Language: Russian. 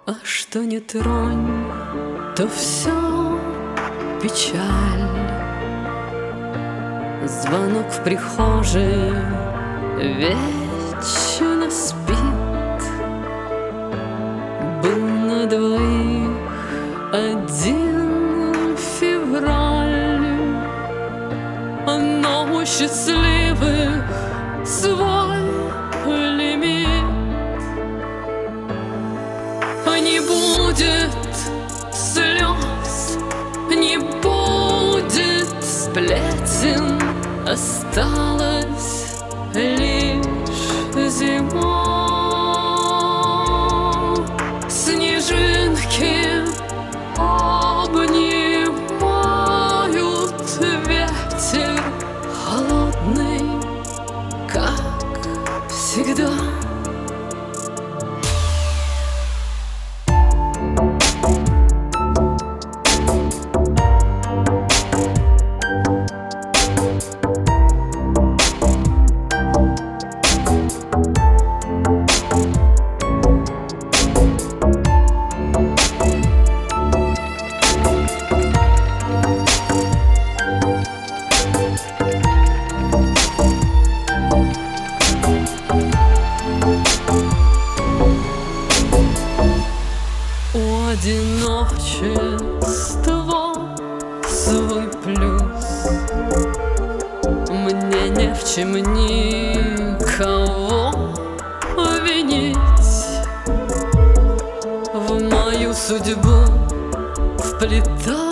А что не тронь, то все печаль. Звонок в прихожей вечно спит. Был на двоих 1 февраль, но у счастливых свой лимит. Не будет слез, не будет сплетен, осталась лишь зима. Снежинки обнимают ветер холодный, как всегда. Одиночество свой плюс. Мне не в чем никого винить. В мою судьбу вплетать